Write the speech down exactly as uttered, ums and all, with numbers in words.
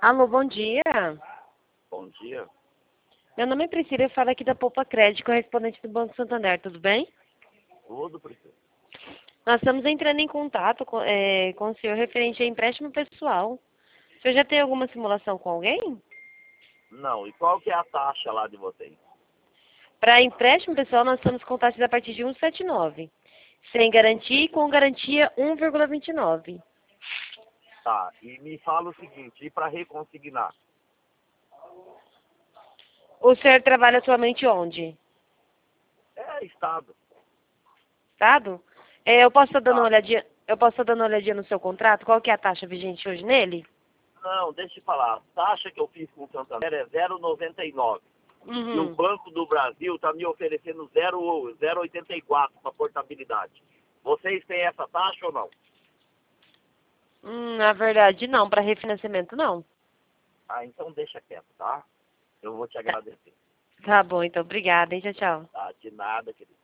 Alô, bom dia. Bom dia. Meu nome é Priscila, eu falo aqui da Poupa Crédito, correspondente do Banco Santander, tudo bem? Tudo, Priscila. Nós estamos entrando em contato com, é, com o senhor referente a empréstimo pessoal. O senhor já tem alguma simulação com alguém? Não, e qual que é a taxa lá de vocês? Para empréstimo pessoal, nós estamos com taxas a partir de um vírgula setenta e nove. Sem garantia e com garantia um vírgula vinte e nove. Tá, e me fala o seguinte, e para reconsignar? O senhor trabalha atualmente onde? É Estado. Estado? É, eu posso estar dando uma Estado. olhadinha, eu posso estar dando uma olhadinha no seu contrato? Qual que é a taxa vigente hoje nele? Não, deixa eu falar. A taxa que eu fiz com o Santander é zero vírgula noventa e nove. E o Uhum. Banco do Brasil está me oferecendo zero vírgula oitenta e quatro para portabilidade. Vocês têm essa taxa ou não? Hum, na verdade, não. Para refinanciamento, não. Ah, então deixa quieto, tá? Eu vou te Tá, agradecer. tá bom, então. Obrigada, hein? Tchau, tchau. Tá? De nada, querido.